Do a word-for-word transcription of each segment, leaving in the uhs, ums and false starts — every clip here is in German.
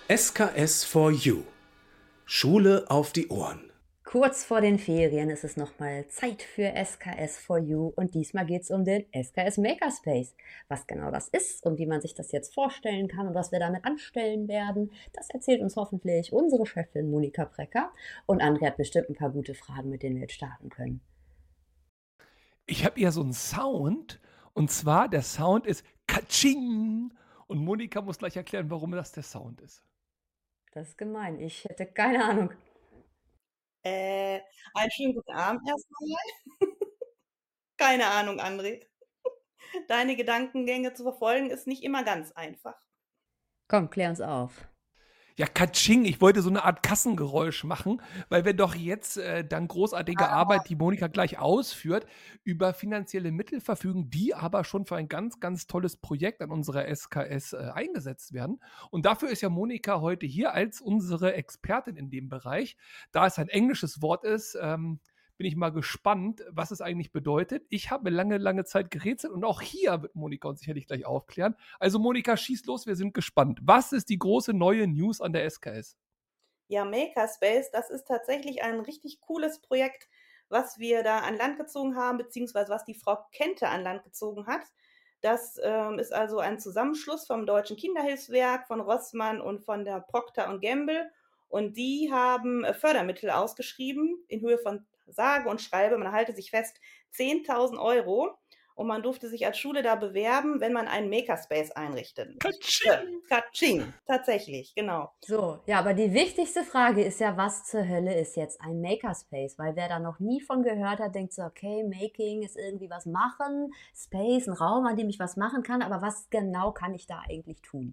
S K S for You. Schule auf die Ohren. Kurz vor den Ferien ist es nochmal Zeit für S K S for You und diesmal geht es um den S K S Makerspace. Was genau das ist und wie man sich das jetzt vorstellen kann und was wir damit anstellen werden, das erzählt uns hoffentlich unsere Chefin Monika Brecker und André hat bestimmt ein paar gute Fragen, mit denen wir jetzt starten können. Ich habe ja so einen Sound und zwar der Sound ist Katsching und Monika muss gleich erklären, warum das der Sound ist. Das ist gemein, ich hätte keine Ahnung. Äh, einen schönen guten Abend erstmal. Keine Ahnung, André. Deine Gedankengänge zu verfolgen ist nicht immer ganz einfach. Komm, klär uns auf. Ja, Katsching, ich wollte so eine Art Kassengeräusch machen, weil wir doch jetzt äh, dank großartiger Arbeit, die Monika gleich ausführt, über finanzielle Mittel verfügen, die aber schon für ein ganz, ganz tolles Projekt an unserer S K S äh, eingesetzt werden. Und dafür ist ja Monika heute hier als unsere Expertin in dem Bereich. Da es ein englisches Wort ist, ähm, bin ich mal gespannt, was es eigentlich bedeutet. Ich habe lange, lange Zeit gerätselt und auch hier wird Monika uns sicherlich gleich aufklären. Also Monika, schieß los, wir sind gespannt. Was ist die große neue News an der S K S? Ja, Makerspace, das ist tatsächlich ein richtig cooles Projekt, was wir da an Land gezogen haben, beziehungsweise was die Frau Kente an Land gezogen hat. Das ähm, ist also ein Zusammenschluss vom Deutschen Kinderhilfswerk, von Rossmann und von der Procter und Gamble. Und die haben äh, Fördermittel ausgeschrieben in Höhe von sage und schreibe, man halte sich fest, zehntausend Euro. Und man durfte sich als Schule da bewerben, wenn man einen Makerspace einrichtet. Katsching! Äh, Katsching, tatsächlich, genau. So, ja, aber die wichtigste Frage ist ja, was zur Hölle ist jetzt ein Makerspace? Weil wer da noch nie von gehört hat, denkt so, okay, Making ist irgendwie was machen, Space, ein Raum, an dem ich was machen kann, aber was genau kann ich da eigentlich tun?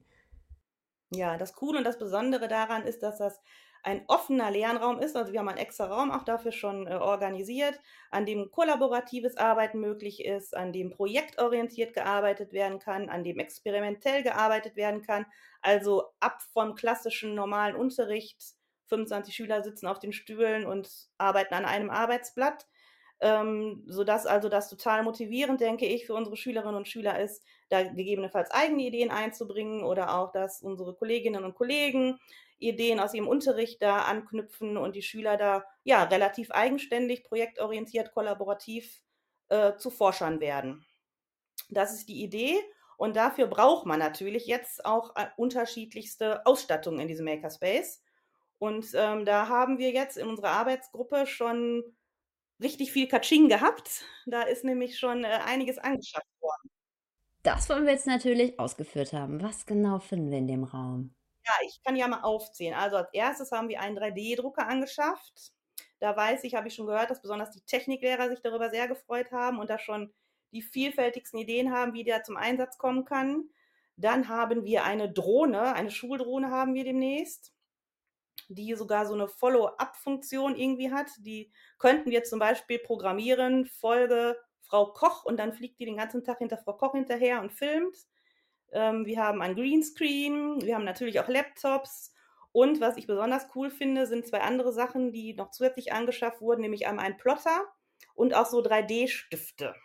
Ja, das Coole und das Besondere daran ist, dass das ein offener Lernraum ist. Also wir haben einen extra Raum auch dafür schon äh, organisiert, an dem kollaboratives Arbeiten möglich ist, an dem projektorientiert gearbeitet werden kann, an dem experimentell gearbeitet werden kann. Also ab vom klassischen normalen Unterricht. fünfundzwanzig Schüler sitzen auf den Stühlen und arbeiten an einem Arbeitsblatt. Ähm, sodass also das total motivierend, denke ich, für unsere Schülerinnen und Schüler ist, da gegebenenfalls eigene Ideen einzubringen oder auch, dass unsere Kolleginnen und Kollegen Ideen aus ihrem Unterricht da anknüpfen und die Schüler da ja relativ eigenständig, projektorientiert, kollaborativ äh, zu Forschern werden. Das ist die Idee und dafür braucht man natürlich jetzt auch äh, unterschiedlichste Ausstattungen in diesem Makerspace. Und ähm, da haben wir jetzt in unserer Arbeitsgruppe schon richtig viel Katsching gehabt. Da ist nämlich schon äh, einiges angeschafft worden. Das wollen wir jetzt natürlich ausgeführt haben. Was genau finden wir in dem Raum? Ja, ich kann ja mal aufzählen. Also als erstes haben wir einen drei D-Drucker angeschafft. Da weiß ich, habe ich schon gehört, dass besonders die Techniklehrer sich darüber sehr gefreut haben und da schon die vielfältigsten Ideen haben, wie der zum Einsatz kommen kann. Dann haben wir eine Drohne, eine Schuldrohne haben wir demnächst, die sogar so eine Follow-up-Funktion irgendwie hat. Die könnten wir zum Beispiel programmieren, Folge Frau Koch und dann fliegt die den ganzen Tag hinter Frau Koch hinterher und filmt. Ähm, wir haben ein Greenscreen, wir haben natürlich auch Laptops und was ich besonders cool finde, sind zwei andere Sachen, die noch zusätzlich angeschafft wurden, nämlich einmal ein Plotter und auch so drei D-Stifte.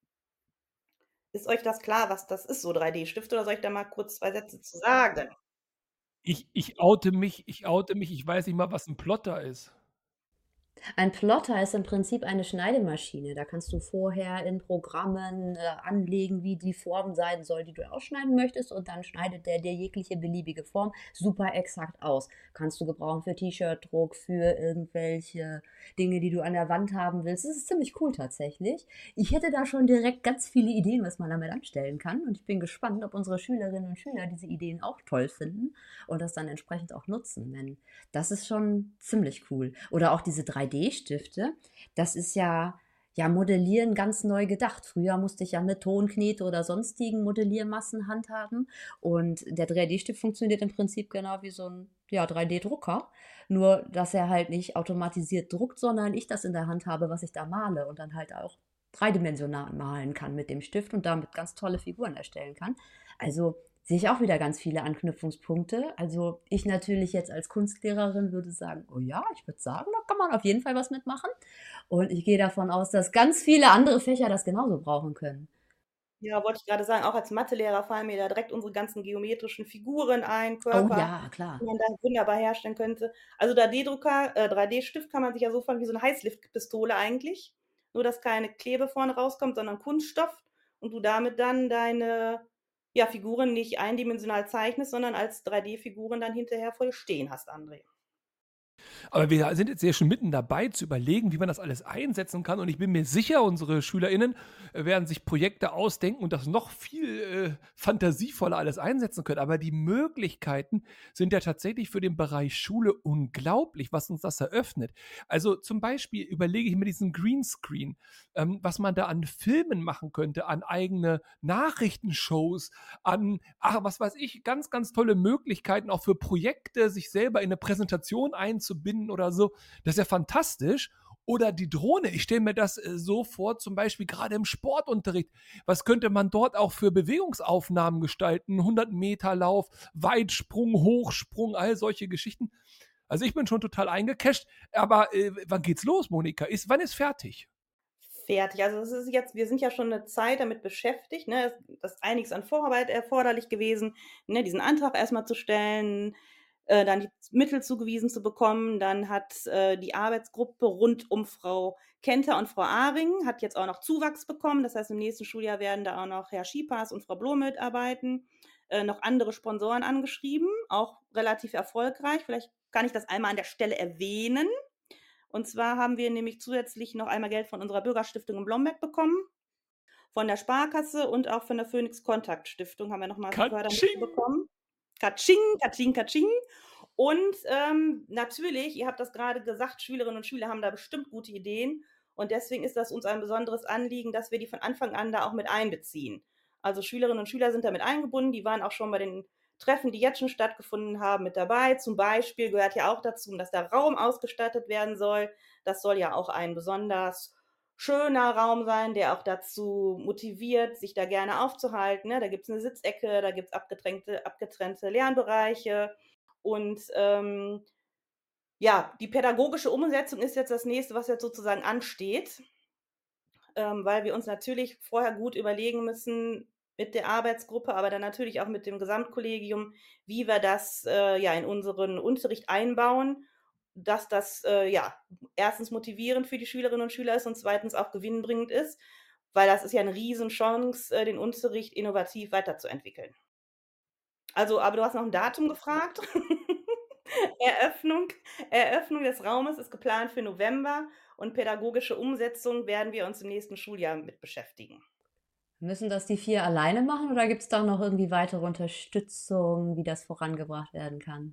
Ist euch das klar, was das ist, so drei D-Stifte, oder soll ich da mal kurz zwei Sätze zu sagen? Ich, ich oute mich, ich oute mich, ich weiß nicht mal, was ein Plotter ist. Ein Plotter ist im Prinzip eine Schneidemaschine. Da kannst du vorher in Programmen äh, anlegen, wie die Form sein soll, die du ausschneiden möchtest. Und dann schneidet der dir jegliche beliebige Form super exakt aus. Kannst du gebrauchen für T-Shirt-Druck, für irgendwelche Dinge, die du an der Wand haben willst. Das ist ziemlich cool tatsächlich. Ich hätte da schon direkt ganz viele Ideen, was man damit anstellen kann. Und ich bin gespannt, ob unsere Schülerinnen und Schüler diese Ideen auch toll finden und das dann entsprechend auch nutzen. Denn das ist schon ziemlich cool. Oder auch diese drei D-Stifte. Das ist ja, ja Modellieren ganz neu gedacht. Früher musste ich ja mit Tonknete oder sonstigen Modelliermassen handhaben. Und der drei D-Stift funktioniert im Prinzip genau wie so ein ja, drei D-Drucker. Nur, dass er halt nicht automatisiert druckt, sondern ich das in der Hand habe, was ich da male und dann halt auch dreidimensional malen kann mit dem Stift und damit ganz tolle Figuren erstellen kann. Also sehe ich auch wieder ganz viele Anknüpfungspunkte. Also ich natürlich jetzt als Kunstlehrerin würde sagen, oh ja, ich würde sagen, da kann man auf jeden Fall was mitmachen. Und ich gehe davon aus, dass ganz viele andere Fächer das genauso brauchen können. Ja, wollte ich gerade sagen, auch als Mathelehrer fallen mir da direkt unsere ganzen geometrischen Figuren ein, Oh Körper, ja, die klar. man da wunderbar herstellen könnte. Also, drei D-Drucker äh, drei D-Stift kann man sich ja so vorstellen wie so 'ne Heißluftpistole eigentlich, nur dass keine Klebe vorne rauskommt, sondern Kunststoff und du damit dann deine, ja, Figuren nicht eindimensional zeichnest, sondern als drei D-Figuren dann hinterher vor dir stehen hast, André. Aber wir sind jetzt ja schon mitten dabei zu überlegen, wie man das alles einsetzen kann. Und ich bin mir sicher, unsere SchülerInnen äh, werden sich Projekte ausdenken und das noch viel äh, fantasievoller alles einsetzen können. Aber die Möglichkeiten sind ja tatsächlich für den Bereich Schule unglaublich, was uns das eröffnet. Also zum Beispiel überlege ich mir diesen Greenscreen, ähm, was man da an Filmen machen könnte, an eigene Nachrichtenshows, an, ach, was weiß ich, ganz, ganz tolle Möglichkeiten auch für Projekte, sich selber in eine Präsentation einzubinden oder so. Das ist ja fantastisch. Oder die Drohne. Ich stelle mir das äh, so vor, zum Beispiel gerade im Sportunterricht. Was könnte man dort auch für Bewegungsaufnahmen gestalten? hundert Meter Lauf, Weitsprung, Hochsprung, all solche Geschichten. Also ich bin schon total eingecasht. Aber äh, wann geht's los, Monika? Ist, wann ist fertig? Fertig. Also, es ist jetzt wir sind ja schon 'ne Zeit damit beschäftigt, ne? Es da ist einiges an Vorarbeit erforderlich gewesen, ne, diesen Antrag erst mal zu stellen, äh, dann die Mittel zugewiesen zu bekommen. Dann hat, äh, die Arbeitsgruppe rund um Frau Kenter und Frau Ahring hat jetzt auch noch Zuwachs bekommen. Das heißt, im nächsten Schuljahr werden da auch noch Herr Schiepass und Frau Bloh mitarbeiten, äh, noch andere Sponsoren angeschrieben, auch relativ erfolgreich. Vielleicht kann ich das einmal an der Stelle erwähnen. Und zwar haben wir nämlich zusätzlich noch einmal Geld von unserer Bürgerstiftung in Blomberg bekommen, von der Sparkasse und auch von der Phoenix Kontakt Stiftung haben wir noch mal Fördermittel Katsching! bekommen. Katsching, katsching, katsching. Und, ähm, natürlich, ihr habt das grade gesagt, Schülerinnen und Schüler haben da bestimmt gute Ideen und deswegen ist das uns ein besonderes Anliegen, dass wir die von Anfang an da auch mit einbeziehen. Also, Schülerinnen und Schüler sind da mit eingebunden, die waren auch schon bei den Treffen, die jetzt schon stattgefunden haben, mit dabei. Zum Beispiel gehört ja auch dazu, dass der Raum ausgestattet werden soll. Das soll ja auch ein besonders schöner Raum sein, der auch dazu motiviert, sich da gerne aufzuhalten, ne? Da gibt's 'ne Sitzecke, da gibt's abgetränkte abgetrennte Lernbereiche und, ähm, ja, die pädagogische Umsetzung ist jetzt das Nächste, was jetzt sozusagen ansteht, ähm, weil wir uns natürlich vorher gut überlegen müssen mit der Arbeitsgruppe, aber dann natürlich auch mit dem Gesamtkollegium, wie wir das, äh, ja, in unseren Unterricht einbauen, dass das, äh, ja, erstens motivierend für die Schülerinnen und Schüler ist und zweitens auch gewinnbringend ist, weil das ist ja 'ne Riesenchance, äh, den Unterricht innovativ weiterzuentwickeln. Also, aber du hast nach 'm Datum gefragt. Eröffnung Eröffnung des Raumes ist geplant für November und pädagogische Umsetzung werden wir uns im nächsten Schuljahr mit beschäftigen. Müssen das die vier alleine machen oder gibt's da noch irgendwie weitere Unterstützung, wie das vorangebracht werden kann?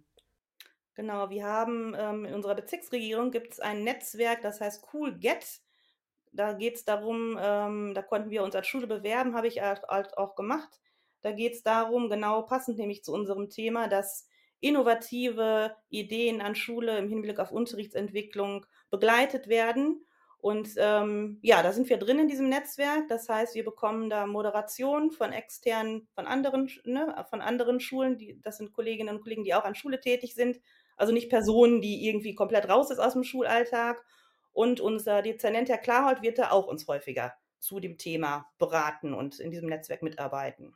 Genau, wir haben, ähm in unserer Bezirksregierung gibt's ein Netzwerk, das heißt Cool-Get. Da geht's darum, ähm da konnten wir uns als Schule bewerben, habe ich halt halt auch gemacht. Da geht's darum, genau passend nämlich zu unserem Thema, dass innovative Ideen an Schule im Hinblick auf Unterrichtsentwicklung begleitet werden. Und, ähm, ja, da sind wir drin in diesem Netzwerk. Das heißt, wir bekommen da Moderation von externen von anderen Sch ne, von anderen Schulen, die das sind Kolleginnen und Kollegen, die auch an Schule tätig sind. Also, nicht Personen, die irgendwie komplett raus ist aus'm Schulalltag. Und unser Dezernent, Herr Klarhold, wird da auch uns häufiger zu dem Thema beraten und in diesem Netzwerk mitarbeiten.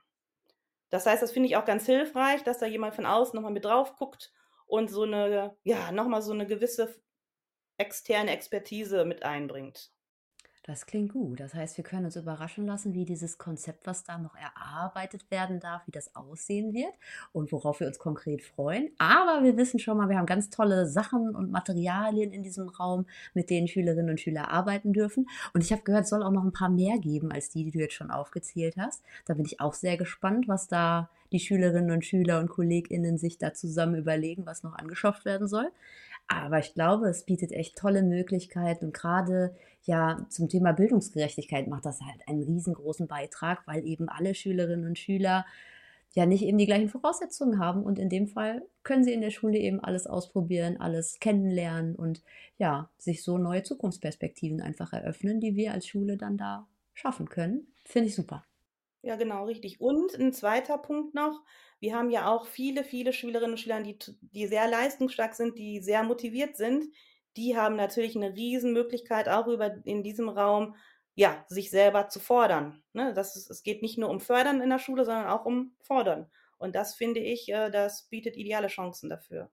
Das heißt, das finde ich auch ganz hilfreich, dass da jemand von außen noch mal mit drauf guckt und so 'ne ja, noch mal so 'ne gewisse f externe Expertise mit einbringt. Das klingt gut. Das heißt, wir können uns überraschen lassen, wie dieses Konzept, was da noch erarbeitet werden darf, wie das aussehen wird und worauf wir uns konkret freuen. Aber wir wissen schon mal, wir haben ganz tolle Sachen und Materialien in diesem Raum, mit denen Schülerinnen und Schüler arbeiten dürfen. Und ich habe gehört, es soll auch noch 'n paar mehr geben als die, die du jetzt schon aufgezählt hast. Da bin ich auch sehr gespannt, was da die Schülerinnen und Schüler und KollegInnen sich da zusammen überlegen, was noch angeschafft werden soll. Aber ich glaube, es bietet echt tolle Möglichkeiten und grade, ja, zum Thema Bildungsgerechtigkeit macht das halt einen riesengroßen Beitrag, weil eben alle Schülerinnen und Schüler ja nicht eben die gleichen Voraussetzungen haben. Und in dem Fall können sie in der Schule eben alles ausprobieren, alles kennenlernen und, ja, sich so neue Zukunftsperspektiven einfach eröffnen, die wir als Schule dann da schaffen können. Finde ich super. Ja, genau, richtig. Und 'n zweiter Punkt noch: Wir haben ja auch viele, viele Schülerinnen und Schüler, die t die sehr leistungsstark sind, die sehr motiviert sind. Die haben natürlich 'ne Riesenmöglichkeit, auch über in diesem Raum ja, sich selber zu fordern, ne? Das ist es geht nicht nur um Fördern in der Schule, sondern auch um Fordern. Und das finde ich, äh, das bietet ideale Chancen dafür.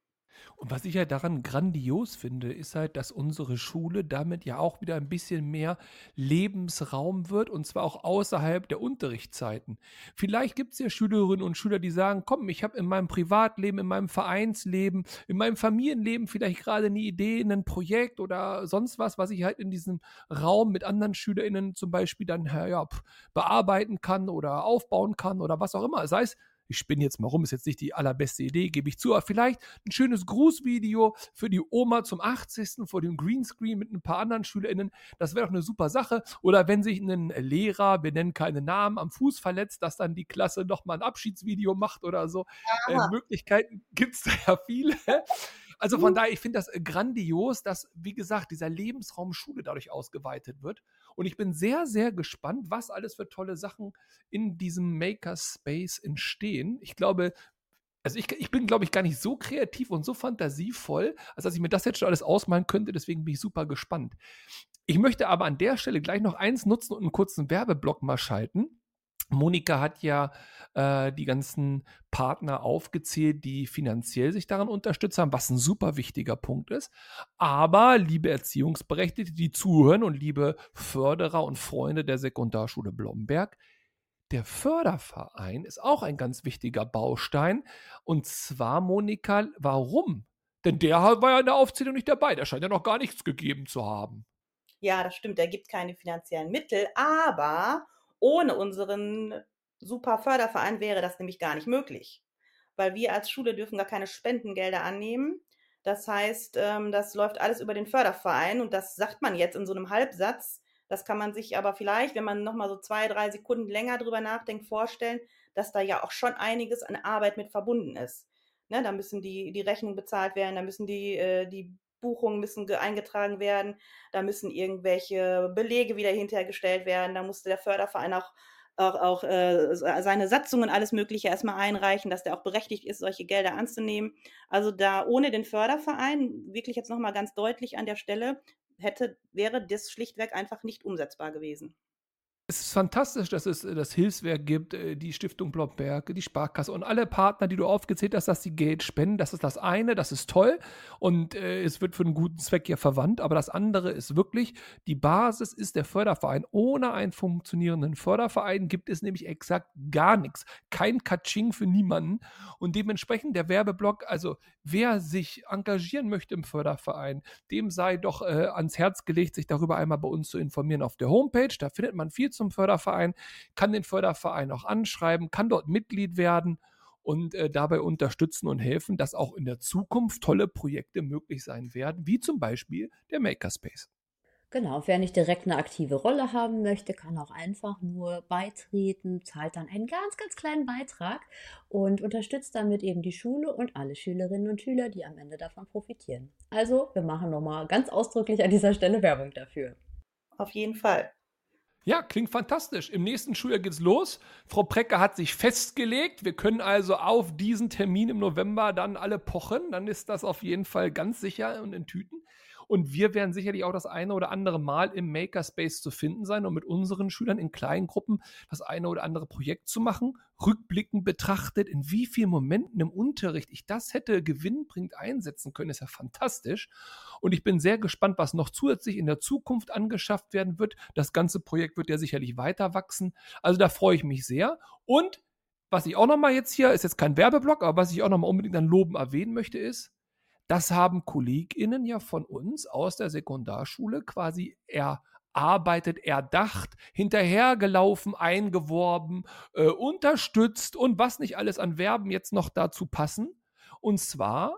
Und was ich ja daran grandios finde, ist halt, dass unsere Schule damit ja auch wieder ein bisschen mehr Lebensraum wird und zwar auch außerhalb der Unterrichtszeiten. Vielleicht gibt es ja Schülerinnen und Schüler, die sagen, komm, ich habe in meinem Privatleben, in meinem Vereinsleben, in meinem Familienleben vielleicht gerade eine Idee, ein Projekt oder sonst was, was ich halt in diesem Raum mit anderen SchülerInnen zum Beispiel dann ja, pf, bearbeiten kann oder aufbauen kann oder was auch immer. Sei es, ich spinne jetzt mal rum, ist jetzt nicht die allerbeste Idee, gebe ich zu, aber vielleicht ein schönes Grußvideo für die Oma zum achtzigsten vor dem Greenscreen mit ein paar anderen SchülerInnen. Das wäre doch eine super Sache. Oder wenn sich ein Lehrer, wir nennen keine Namen, am Fuß verletzt, dass dann die Klasse nochmal ein Abschiedsvideo macht oder so. Äh, Aha. Möglichkeiten gibt es da ja viele. Also von Mhm. daher, ich finde das grandios, dass, wie gesagt, dieser Lebensraum Schule dadurch ausgeweitet wird. Und ich bin sehr, sehr gespannt, was alles für tolle Sachen in diesem Makerspace entstehen. Ich glaube, also ich, ich bin, glaube ich, gar nicht so kreativ und so fantasievoll, als dass ich mir das jetzt schon alles ausmalen könnte. Deswegen bin ich super gespannt. Ich möchte aber an der Stelle gleich noch eins nutzen und einen kurzen Werbeblock mal schalten. Monika hat ja äh, die ganzen Partner aufgezählt, die finanziell sich daran unterstützt haben, was ein super wichtiger Punkt ist. Aber, liebe Erziehungsberechtigte, die zuhören und liebe Förderer und Freunde der Sekundarschule Blomberg, der Förderverein ist auch ein ganz wichtiger Baustein. Und zwar, Monika, warum? Denn der war ja in der Aufzählung nicht dabei. Der scheint ja noch gar nichts gegeben zu haben. Ja, das stimmt, er gibt keine finanziellen Mittel, aber ohne unseren super Förderverein wäre das nämlich gar nicht möglich, weil wir als Schule dürfen gar keine Spendengelder annehmen. Das heißt, ähm, das läuft alles über den Förderverein und das sagt man jetzt in so einem Halbsatz. Das kann man sich aber vielleicht, wenn man noch mal so zwei, drei Sekunden länger drüber nachdenkt, vorstellen, dass da ja auch schon einiges an Arbeit mit verbunden ist. Ne, da müssen die, die Rechnungen bezahlt werden, da müssen die, äh, die Buchungen müssen ge- eingetragen werden, da müssen irgendwelche Belege wieder hintergestellt werden, da musste der Förderverein auch, auch, auch äh, seine Satzungen, alles Mögliche erstmal einreichen, dass der auch berechtigt ist, solche Gelder anzunehmen. Also da ohne den Förderverein, wirklich jetzt nochmal ganz deutlich an der Stelle, hätte, wäre das schlichtweg einfach nicht umsetzbar gewesen. Es ist fantastisch, dass es äh, das Hilfswerk gibt, äh, die Stiftung Blomberg, die Sparkasse und alle Partner, die du aufgezählt hast, dass sie Geld spenden. Das ist das eine, das ist toll und äh, es wird für einen guten Zweck ja verwandt. Aber das andere ist wirklich, die Basis ist der Förderverein. Ohne einen funktionierenden Förderverein gibt es nämlich exakt gar nichts. Kein Katsching für niemanden. Und dementsprechend der Werbeblock, also wer sich engagieren möchte im Förderverein, dem sei doch äh, ans Herz gelegt, sich darüber einmal bei uns zu informieren auf der Homepage. Da findet man viel zum Förderverein, kann den Förderverein auch anschreiben, kann dort Mitglied werden und äh, dabei unterstützen und helfen, dass auch in der Zukunft tolle Projekte möglich sein werden, wie zum Beispiel der Makerspace. Genau, wer nicht direkt eine aktive Rolle haben möchte, kann auch einfach nur beitreten, zahlt dann einen ganz, ganz kleinen Beitrag und unterstützt damit eben die Schule und alle Schülerinnen und Schüler, die am Ende davon profitieren. Also, wir machen nochmal ganz ausdrücklich an dieser Stelle Werbung dafür. Auf jeden Fall. Ja, klingt fantastisch. Im nächsten Schuljahr geht's los. Frau Precker hat sich festgelegt. Wir können also auf diesen Termin im November dann alle pochen. Dann ist das auf jeden Fall ganz sicher und in Tüten. Und wir werden sicherlich auch das eine oder andere Mal im Makerspace zu finden sein, um mit unseren Schülern in kleinen Gruppen das eine oder andere Projekt zu machen. Rückblickend betrachtet, in wie vielen Momenten im Unterricht ich das hätte gewinnbringend einsetzen können, ist ja fantastisch. Und ich bin sehr gespannt, was noch zusätzlich in der Zukunft angeschafft werden wird. Das ganze Projekt wird ja sicherlich weiter wachsen. Also da freue ich mich sehr. Und was ich auch nochmal jetzt hier, ist jetzt kein Werbeblock, aber was ich auch nochmal unbedingt an Loben erwähnen möchte, ist, das haben KollegInnen ja von uns aus der Sekundarschule quasi erarbeitet, erdacht, hinterhergelaufen, eingeworben, äh, unterstützt und was nicht alles an Verben jetzt noch dazu passen. Und zwar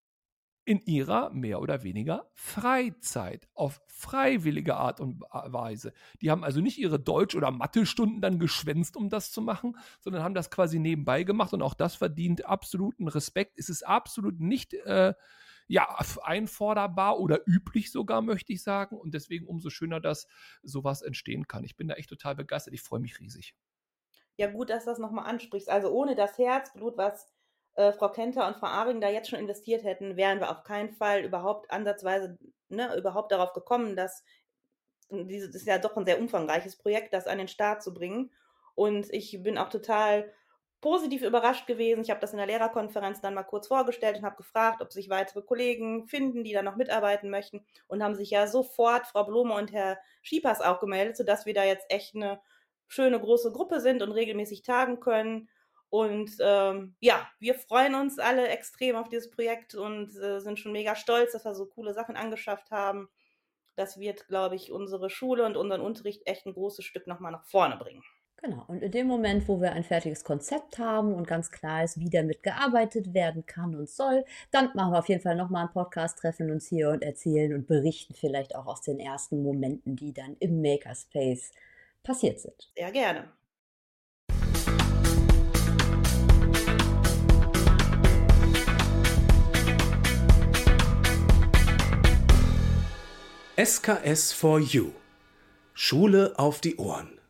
in ihrer mehr oder weniger Freizeit, auf freiwillige Art und Weise. Die haben also nicht ihre Deutsch- oder Mathe-Stunden dann geschwänzt, um das zu machen, sondern haben das quasi nebenbei gemacht und auch das verdient absoluten Respekt. Es ist absolut nicht äh, ja, einforderbar oder üblich sogar, möchte ich sagen. Und deswegen umso schöner, dass sowas entstehen kann. Ich bin da echt total begeistert. Ich freue mich riesig. Ja, gut, dass du das nochmal ansprichst. Also ohne das Herzblut, was äh, Frau Kenter und Frau Aring da jetzt schon investiert hätten, wären wir auf keinen Fall überhaupt ansatzweise, ne, überhaupt darauf gekommen, dass dieses ist ja doch ein sehr umfangreiches Projekt, das an den Start zu bringen. Und ich bin auch total positiv überrascht gewesen. Ich habe das in der Lehrerkonferenz dann mal kurz vorgestellt und habe gefragt, ob sich weitere Kollegen finden, die da noch mitarbeiten möchten. Und haben sich ja sofort Frau Blome und Herr Schiepers auch gemeldet, sodass wir da jetzt echt eine schöne große Gruppe sind und regelmäßig tagen können. Und ähm, ja, wir freuen uns alle extrem auf dieses Projekt und äh, sind schon mega stolz, dass wir so coole Sachen angeschafft haben. Das wird, glaube ich, unsere Schule und unseren Unterricht echt ein großes Stück nochmal nach vorne bringen. Genau, und in dem Moment, wo wir ein fertiges Konzept haben und ganz klar ist, wie damit gearbeitet werden kann und soll, dann machen wir auf jeden Fall nochmal einen Podcast, treffen uns hier und erzählen und berichten vielleicht auch aus den ersten Momenten, die dann im Makerspace passiert sind. Sehr gerne. S K S for You. Schule auf die Ohren.